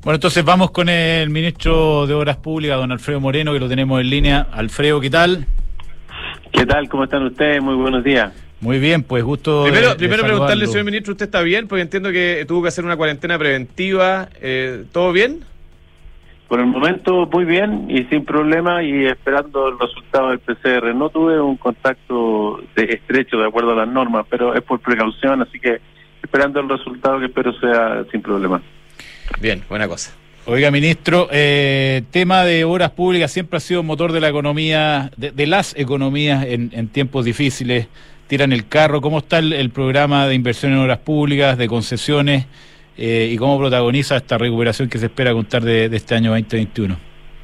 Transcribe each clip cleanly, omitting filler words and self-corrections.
Bueno, entonces vamos con el ministro de Obras Públicas, don Alfredo Moreno, que lo tenemos en línea. Alfredo, ¿qué tal? ¿Qué tal? ¿Cómo están ustedes? Muy buenos días. Muy bien, pues gusto Primero de preguntarle, señor ministro, ¿usted está bien? Porque entiendo que tuvo que hacer una cuarentena preventiva. ¿Todo bien? Por el momento muy bien y sin problema, y esperando el resultado del PCR. No tuve un contacto estrecho de acuerdo a las normas, pero es por precaución, así que esperando el resultado, que espero sea sin problema. Bien, buena cosa. Oiga, ministro, tema de obras públicas siempre ha sido motor de la economía, de las economías en tiempos difíciles. Tiran el carro. ¿Cómo está el programa de inversión en obras públicas, de concesiones, y cómo protagoniza esta recuperación que se espera contar de este año 2021?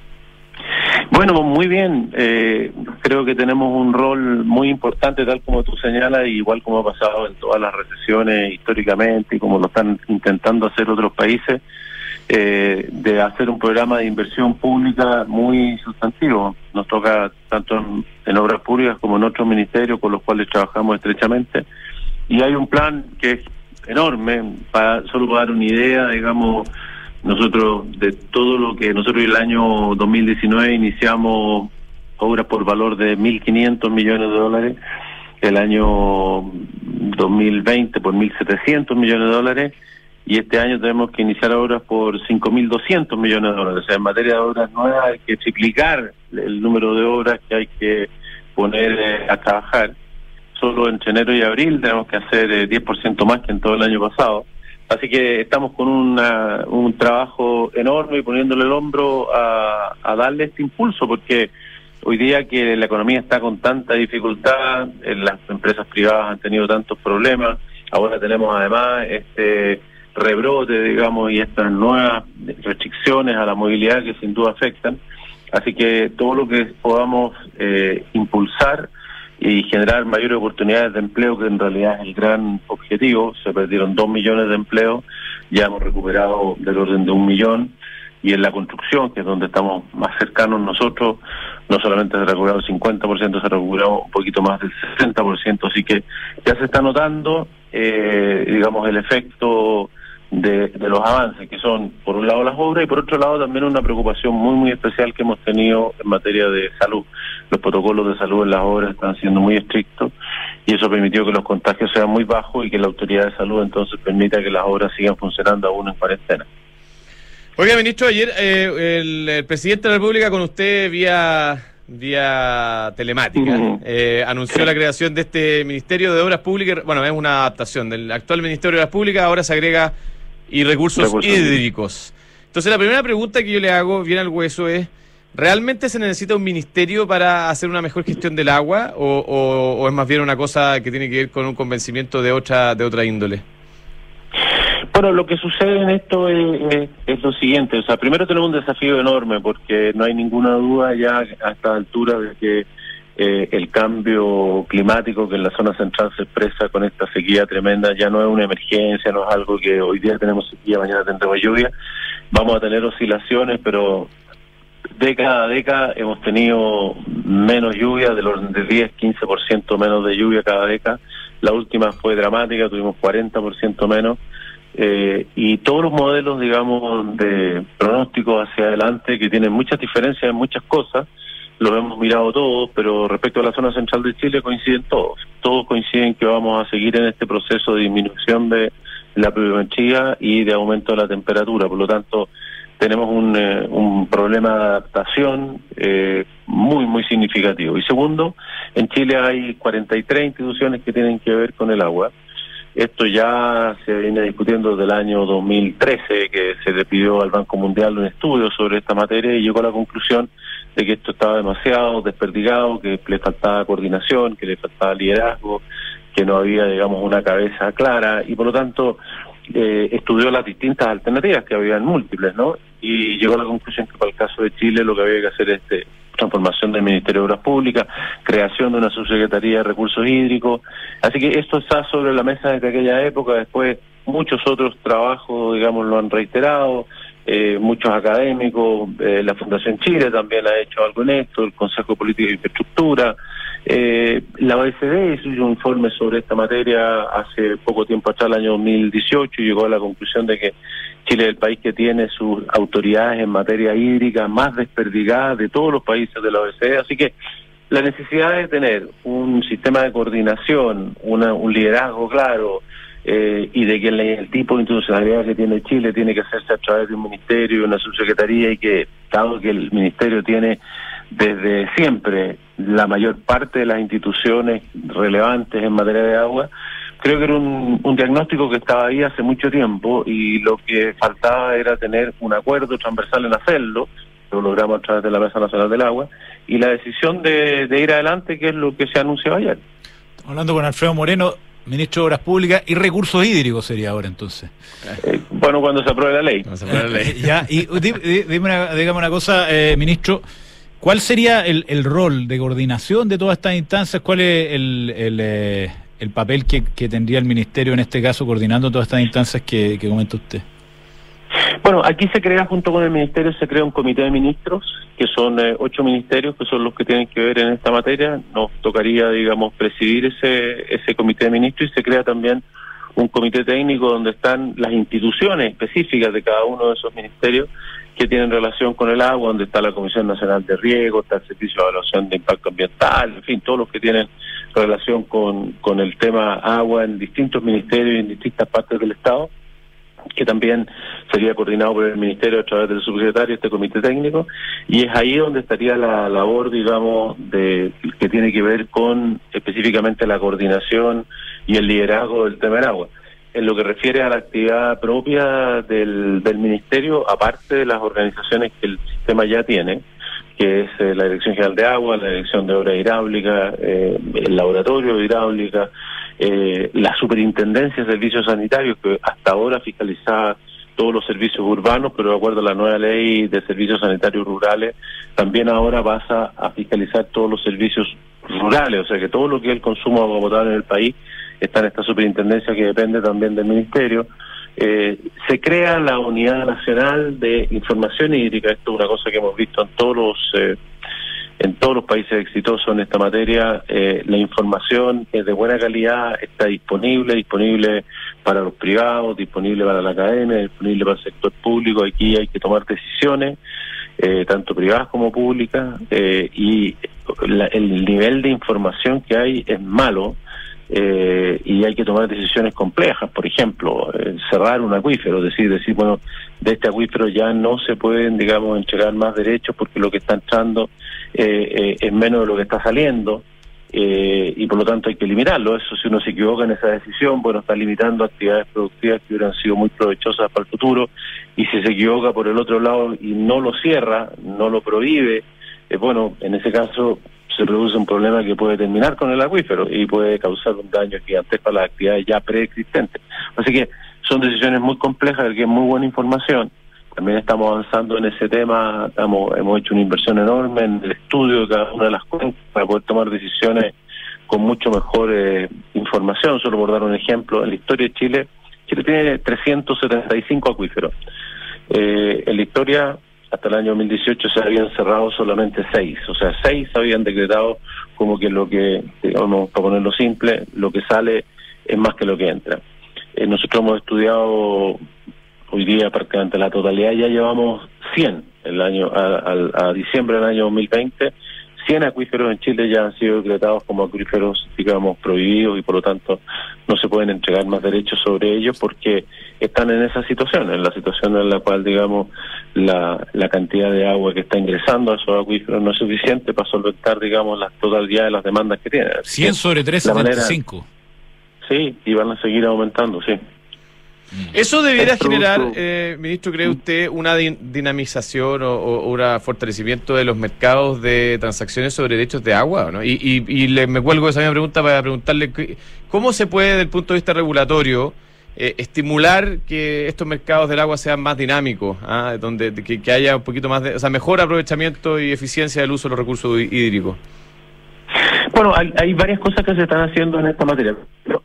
Bueno, muy bien. Creo que tenemos un rol muy importante, tal como tú señalas, igual como ha pasado en todas las recesiones históricamente y como lo están intentando hacer otros países, de hacer un programa de inversión pública muy sustantivo. Nos toca tanto en obras públicas como en otros ministerios con los cuales trabajamos estrechamente. Y hay un plan que es enorme. Solo para dar una idea, digamos, nosotros de todo lo que nosotros el año 2019 iniciamos obras por valor de 1.500 millones de dólares, el año 2020 por 1.700 millones de dólares, y este año tenemos que iniciar obras por 5.200 millones de dólares. O sea, en materia de obras nuevas hay que triplicar el número de obras que hay que poner a trabajar. Solo entre enero y abril tenemos que hacer 10% más que en todo el año pasado. Así que estamos con un trabajo enorme y poniéndole el hombro a darle este impulso, porque hoy día que la economía está con tanta dificultad, las empresas privadas han tenido tantos problemas, ahora tenemos además este rebrote, digamos, y estas nuevas restricciones a la movilidad que sin duda afectan. Así que todo lo que podamos impulsar y generar mayores oportunidades de empleo, que en realidad es el gran objetivo. Se perdieron 2 millones de empleos, ya hemos recuperado del orden de 1 millón, y en la construcción, que es donde estamos más cercanos nosotros, no solamente se ha recuperado el 50%, se ha recuperado un poquito más del 60%, así que ya se está notando, digamos, el efecto de los avances, que son, por un lado, las obras, y por otro lado también una preocupación muy, muy especial que hemos tenido en materia de salud. Los protocolos de salud en las obras están siendo muy estrictos, y eso permitió que los contagios sean muy bajos y que la autoridad de salud entonces permita que las obras sigan funcionando aún en cuarentena. Oiga, ministro, ayer el presidente de la República con usted vía telemática anunció la creación de este Ministerio de Obras Públicas. Bueno, es una adaptación del actual Ministerio de Obras Públicas, ahora se agrega y recursos hídricos. Entonces la primera pregunta que yo le hago, bien al hueso, es: ¿realmente se necesita un ministerio para hacer una mejor gestión del agua o es más bien una cosa que tiene que ver con un convencimiento de otra índole? Bueno, lo que sucede en esto es lo siguiente. O sea, primero tenemos un desafío enorme, porque no hay ninguna duda ya a esta altura de que el cambio climático que en la zona central se expresa con esta sequía tremenda ya no es una emergencia, no es algo que hoy día tenemos sequía, mañana tendremos lluvia. Vamos a tener oscilaciones, pero década a década hemos tenido menos lluvia, del orden de 10-15% menos de lluvia cada década. La última fue dramática, tuvimos 40% menos. Y todos los modelos, digamos, de pronósticos hacia adelante, que tienen muchas diferencias en muchas cosas, los hemos mirado todos, pero respecto a la zona central de Chile coinciden todos. Todos coinciden que vamos a seguir en este proceso de disminución de la pluviometría y de aumento de la temperatura. Por lo tanto, tenemos un problema de adaptación muy, muy significativo. Y segundo, en Chile hay 43 instituciones que tienen que ver con el agua. Esto ya se viene discutiendo desde el año 2013, que se le pidió al Banco Mundial un estudio sobre esta materia y llegó a la conclusión de que esto estaba demasiado desperdigado, que le faltaba coordinación, que le faltaba liderazgo, que no había, digamos, una cabeza clara, y por lo tanto estudió las distintas alternativas, que habían múltiples, ¿no? Y llegó a la conclusión que para el caso de Chile lo que había que hacer es transformación del Ministerio de Obras Públicas, creación de una subsecretaría de recursos hídricos. Así que esto está sobre la mesa desde aquella época. Después muchos otros trabajos, digamos, lo han reiterado, muchos académicos, la Fundación Chile también ha hecho algo en esto, el Consejo de Política e Infraestructura, la OECD hizo un informe sobre esta materia hace poco tiempo atrás, el año 2018, y llegó a la conclusión de que Chile es el país que tiene sus autoridades en materia hídrica más desperdigadas de todos los países de la OECD, así que la necesidad de tener un sistema de coordinación, un liderazgo claro, y de que el tipo de institucionalidad que tiene Chile tiene que hacerse a través de un ministerio y una subsecretaría, y que, dado que el ministerio tiene desde siempre la mayor parte de las instituciones relevantes en materia de agua, creo que era un diagnóstico que estaba ahí hace mucho tiempo, y lo que faltaba era tener un acuerdo transversal en hacerlo. Lo logramos a través de la Mesa Nacional del Agua, y la decisión de ir adelante, que es lo que se anunció ayer. Estamos hablando con Alfredo Moreno, ministro de Obras Públicas y Recursos Hídricos sería ahora entonces. Bueno, cuando se apruebe la ley. Ya, y dígame una cosa, ministro, ¿cuál sería el rol de coordinación de todas estas instancias? ¿Cuál es el papel que tendría el ministerio en este caso coordinando todas estas instancias que comenta usted? Bueno, aquí se crea, junto con el ministerio, se crea un comité de ministros, que son 8 ministerios, que son los que tienen que ver en esta materia. Nos tocaría, digamos, presidir ese comité de ministros, y se crea también un comité técnico donde están las instituciones específicas de cada uno de esos ministerios que tienen relación con el agua, donde está la Comisión Nacional de Riego, está el Servicio de Evaluación de Impacto Ambiental, en fin, todos los que tienen relación con el tema agua en distintos ministerios y en distintas partes del Estado, que también sería coordinado por el Ministerio a través del subsecretario, este comité técnico, y es ahí donde estaría la labor, digamos, que tiene que ver con específicamente la coordinación y el liderazgo del tema del agua. En lo que refiere a la actividad propia del Ministerio, aparte de las organizaciones que el sistema ya tiene, que es la Dirección General de Agua, la Dirección de Obras Hidráulicas, el Laboratorio de Hidráulica, la Superintendencia de Servicios Sanitarios, que hasta ahora fiscalizaba todos los servicios urbanos, pero de acuerdo a la nueva ley de servicios sanitarios rurales, también ahora pasa a fiscalizar todos los servicios rurales, o sea que todo lo que es el consumo de agua potable en el país está en esta superintendencia, que depende también del ministerio. Se crea la Unidad Nacional de Información Hídrica. Esto es una cosa que hemos visto en todos los países exitosos en esta materia. La información es de buena calidad, está disponible para los privados, disponible para la academia, disponible para el sector público. Aquí hay que tomar decisiones, tanto privadas como públicas, y el nivel de información que hay es malo. Y hay que tomar decisiones complejas, por ejemplo, cerrar un acuífero, decir, bueno, de este acuífero ya no se pueden, digamos, entregar más derechos porque lo que está entrando es menos de lo que está saliendo, y por lo tanto hay que limitarlo. Eso, si uno se equivoca en esa decisión, bueno, está limitando actividades productivas que hubieran sido muy provechosas para el futuro, y si se equivoca por el otro lado y no lo cierra, no lo prohíbe, bueno, en ese caso se produce un problema que puede terminar con el acuífero y puede causar un daño gigantesco a las actividades ya preexistentes. Así que son decisiones muy complejas, que es muy buena información. También estamos avanzando en ese tema, hemos hecho una inversión enorme en el estudio de cada una de las cuencas para poder tomar decisiones con mucho mejor información. Solo por dar un ejemplo, en la historia de Chile tiene 375 acuíferos. En la historia, hasta el año 2018 se habían cerrado solamente 6, o sea, 6 habían decretado como que lo que, digamos, para ponerlo simple, lo que sale es más que lo que entra. Nosotros hemos estudiado hoy día prácticamente la totalidad, ya llevamos 100 a diciembre del año 2020, 100 acuíferos en Chile ya han sido decretados como acuíferos, digamos, prohibidos, y por lo tanto no se pueden entregar más derechos sobre ellos porque están en esa situación, en la situación en la cual, digamos, la cantidad de agua que está ingresando a esos acuíferos no es suficiente para solventar, digamos, la totalidad de las demandas que tienen. 100 sobre 375. Sí, y van a seguir aumentando, sí. ¿Eso debiera generar, ministro, cree usted, una dinamización o un fortalecimiento de los mercados de transacciones sobre derechos de agua, ¿no? Y me cuelgo de esa misma pregunta para preguntarle cómo se puede, desde el punto de vista regulatorio, estimular que estos mercados del agua sean más dinámicos, donde que haya un poquito más mejor aprovechamiento y eficiencia del uso de los recursos hídricos. Bueno, hay varias cosas que se están haciendo en esta materia.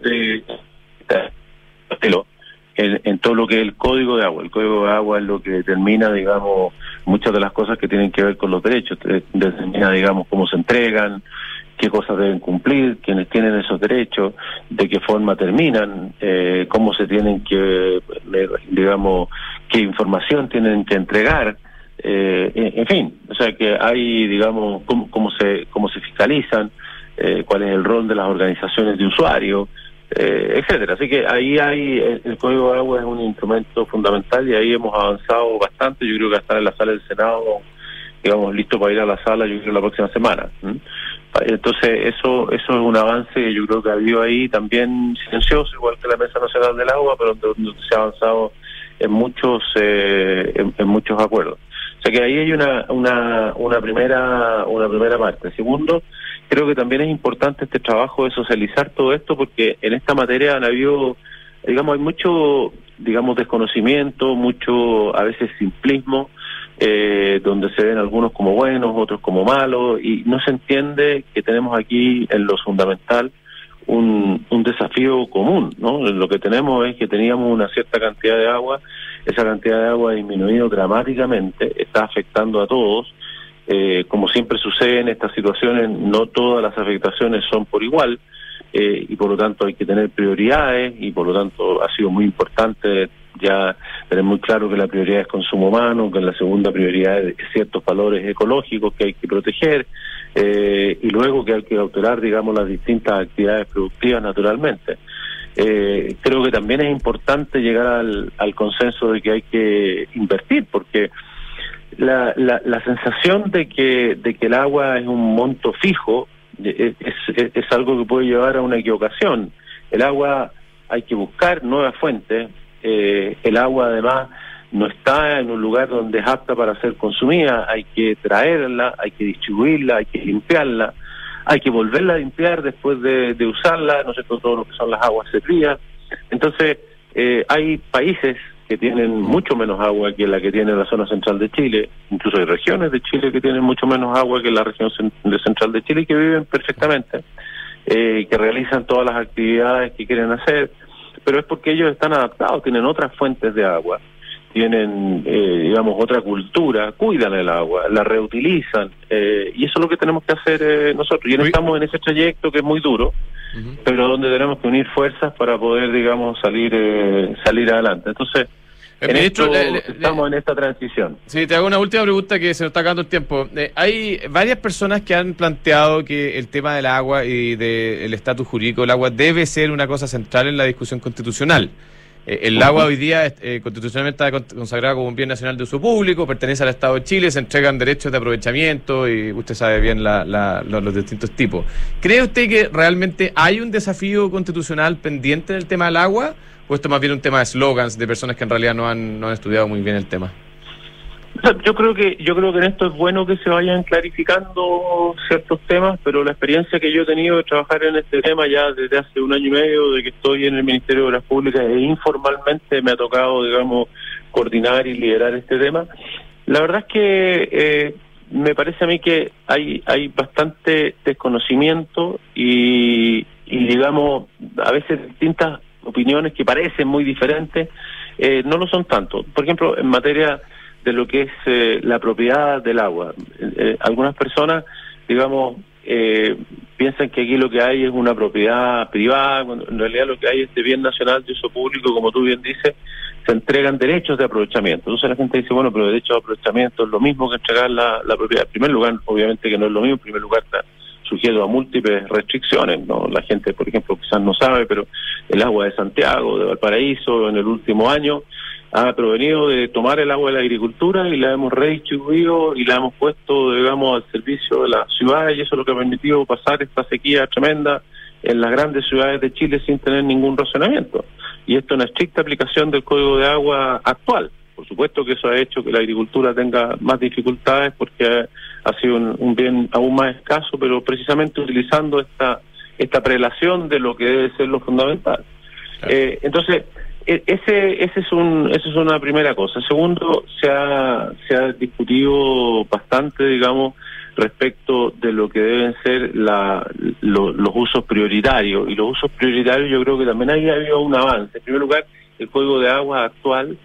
En todo lo que es el Código de Agua. El Código de Agua es lo que determina, digamos, muchas de las cosas que tienen que ver con los derechos. Determina, digamos, cómo se entregan, qué cosas deben cumplir, quiénes tienen esos derechos, de qué forma terminan, cómo se tienen que, digamos, qué información tienen que entregar, en fin, o sea que hay, digamos, cómo se fiscalizan, cuál es el rol de las organizaciones de usuarios, etcétera. Así que ahí hay, el Código de Agua es un instrumento fundamental y ahí hemos avanzado bastante. Yo creo que hasta en la sala del Senado, digamos, listo para ir a la sala, yo creo la próxima semana. Entonces eso es un avance que yo creo que ha habido ahí también silencioso, igual que la Mesa Nacional del Agua, pero donde se ha avanzado en muchos acuerdos. O sea que ahí hay una primera parte. Segundo, creo que también es importante este trabajo de socializar todo esto, porque en esta materia han habido, digamos, hay mucho, digamos, desconocimiento, mucho a veces simplismo, donde se ven algunos como buenos, otros como malos, y no se entiende que tenemos aquí en lo fundamental un desafío común, ¿no? Lo que tenemos es que teníamos una cierta cantidad de agua, esa cantidad de agua ha disminuido dramáticamente, está afectando a todos. Como siempre sucede en estas situaciones, no todas las afectaciones son por igual, y por lo tanto hay que tener prioridades, y por lo tanto ha sido muy importante ya tener muy claro que la prioridad es consumo humano, que la segunda prioridad es ciertos valores ecológicos que hay que proteger, y luego que hay que alterar, digamos, las distintas actividades productivas naturalmente. Creo que también es importante llegar al consenso de que hay que invertir, porque la sensación de que el agua es un monto fijo es algo que puede llevar a una equivocación. El agua hay que buscar nuevas fuentes. El agua además no está en un lugar donde es apta para ser consumida, hay que traerla, hay que distribuirla, hay que limpiarla, hay que volverla a limpiar después de usarla, no sé, todo lo que son las aguas servidas. Entonces, hay países que tienen mucho menos agua que la que tiene la zona central de Chile, incluso hay regiones de Chile que tienen mucho menos agua que la región central de Chile y que viven perfectamente, que realizan todas las actividades que quieren hacer, pero es porque ellos están adaptados, tienen otras fuentes de agua, tienen, digamos, otra cultura, cuidan el agua, la reutilizan, y eso es lo que tenemos que hacer nosotros. Y estamos en ese trayecto que es muy duro, pero donde tenemos que unir fuerzas para poder, digamos, salir adelante. Entonces, estamos en esta transición. Sí, te hago una última pregunta que se nos está acabando el tiempo. Hay varias personas que han planteado que el tema del agua y del estatus jurídico del agua debe ser una cosa central en la discusión constitucional. El agua hoy día constitucionalmente está consagrada como un bien nacional de uso público, pertenece al Estado de Chile, se entregan derechos de aprovechamiento y usted sabe bien los distintos tipos. ¿Cree usted que realmente hay un desafío constitucional pendiente en el tema del agua? ¿O esto más bien un tema de slogans de personas que en realidad no han estudiado muy bien el tema? Yo creo que en esto es bueno que se vayan clarificando ciertos temas, pero la experiencia que yo he tenido de trabajar en este tema ya desde hace 1 año y medio, de que estoy en el Ministerio de Obras Públicas, e informalmente me ha tocado, digamos, coordinar y liderar este tema. La verdad es que me parece a mí que hay bastante desconocimiento y digamos, a veces distintas opiniones que parecen muy diferentes, no lo son tanto. Por ejemplo, en materia de lo que es la propiedad del agua. Algunas personas, digamos, piensan que aquí lo que hay es una propiedad privada, cuando en realidad lo que hay es de bien nacional de uso público, como tú bien dices, se entregan derechos de aprovechamiento. Entonces la gente dice, bueno, pero derecho de aprovechamiento es lo mismo que entregar la propiedad. En primer lugar, obviamente que no es lo mismo, en primer lugar está sujeto a múltiples restricciones, ¿no? La gente, por ejemplo, quizás no sabe, pero el agua de Santiago, de Valparaíso, en el último año, ha provenido de tomar el agua de la agricultura y la hemos redistribuido y la hemos puesto, digamos, al servicio de las ciudades, y eso es lo que ha permitido pasar esta sequía tremenda en las grandes ciudades de Chile sin tener ningún razonamiento. Y esto es una estricta aplicación del Código de Agua actual. Por supuesto que eso ha hecho que la agricultura tenga más dificultades porque ha sido un bien aún más escaso, pero precisamente utilizando esta prelación de lo que debe ser lo fundamental. Claro. Entonces, ese es una primera cosa. Segundo, se ha discutido bastante, digamos, respecto de lo que deben ser los usos prioritarios. Y los usos prioritarios yo creo que también ahí ha habido un avance. En primer lugar, el Código de Agua actual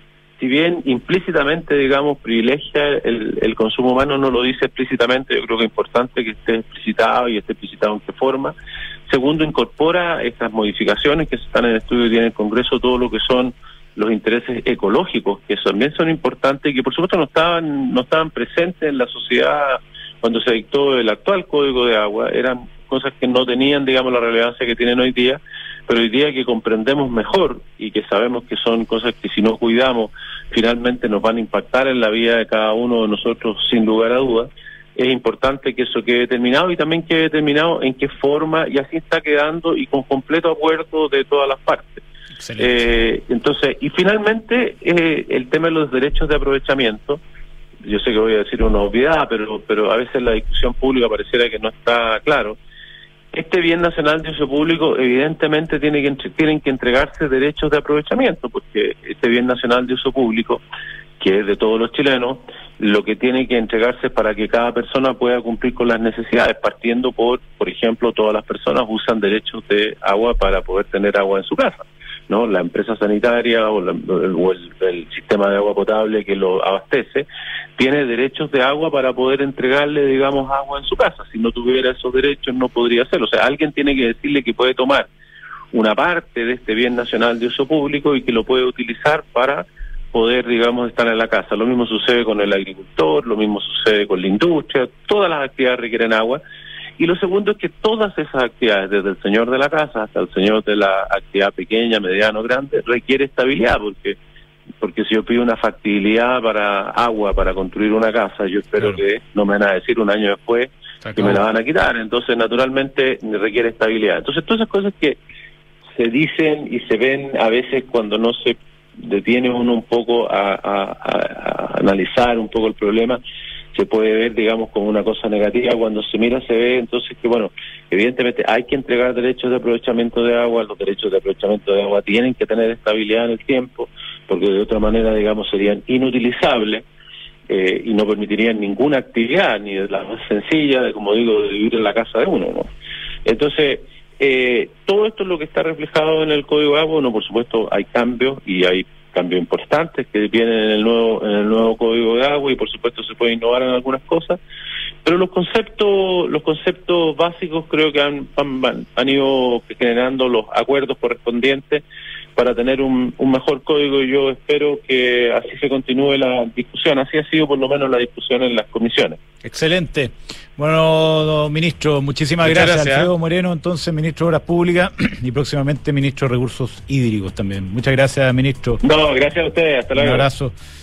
si bien implícitamente, digamos, privilegia el consumo humano, no lo dice explícitamente, yo creo que es importante que esté explicitado y esté explicitado en qué forma. Segundo, incorpora estas modificaciones que están en estudio y tiene el Congreso, todo lo que son los intereses ecológicos, que también son importantes y que por supuesto no estaban presentes en la sociedad cuando se dictó el actual Código de Agua. Eran cosas que no tenían, digamos, la relevancia que tienen hoy día, pero hoy día que comprendemos mejor y que sabemos que son cosas que si no cuidamos finalmente nos van a impactar en la vida de cada uno de nosotros sin lugar a dudas, es importante que eso quede determinado y también quede determinado en qué forma, y así está quedando y con completo acuerdo de todas las partes. Entonces, y finalmente el tema de los derechos de aprovechamiento. Yo sé que voy a decir una obviedad, pero a veces la discusión pública pareciera que no está claro. Este bien nacional de uso público evidentemente tienen que entregarse derechos de aprovechamiento, porque este bien nacional de uso público, que es de todos los chilenos, lo que tiene que entregarse es para que cada persona pueda cumplir con las necesidades, partiendo por ejemplo, todas las personas usan derechos de agua para poder tener agua en su casa, ¿no? La empresa sanitaria o el sistema de agua potable que lo abastece tiene derechos de agua para poder entregarle, digamos, agua en su casa. Si no tuviera esos derechos no podría hacerlo. O sea, alguien tiene que decirle que puede tomar una parte de este bien nacional de uso público y que lo puede utilizar para poder, digamos, estar en la casa. Lo mismo sucede con el agricultor, lo mismo sucede con la industria, todas las actividades requieren agua. Y lo segundo es que todas esas actividades, desde el señor de la casa hasta el señor de la actividad pequeña, mediano, grande, requiere estabilidad, porque si yo pido una factibilidad para agua, para construir una casa, yo espero que no me van a decir un año después que me la van a quitar. Entonces, naturalmente, requiere estabilidad. Entonces, todas esas cosas que se dicen y se ven a veces cuando no se detiene uno un poco a analizar un poco el problema, se puede ver, digamos, como una cosa negativa. Cuando se mira, se ve entonces que, bueno, evidentemente hay que entregar derechos de aprovechamiento de agua. Los derechos de aprovechamiento de agua tienen que tener estabilidad en el tiempo, porque de otra manera, digamos, serían inutilizables y no permitirían ninguna actividad, ni de la más sencilla, de, como digo, de vivir en la casa de uno, ¿no? Entonces, todo esto es lo que está reflejado en el Código de Agua. Bueno, por supuesto, hay cambios y hay cambios importantes que vienen en el nuevo Código de Agua, y por supuesto se puede innovar en algunas cosas, pero los conceptos básicos creo que han ido generando los acuerdos correspondientes para tener un mejor código, y yo espero que así se continúe la discusión. Así ha sido por lo menos la discusión en las comisiones. Excelente. Bueno, ministro, muchísimas gracias. Alfredo Moreno, entonces, ministro de Obras Públicas y próximamente ministro de Recursos Hídricos también. Muchas gracias, ministro. No, gracias a ustedes. Hasta luego. Un abrazo.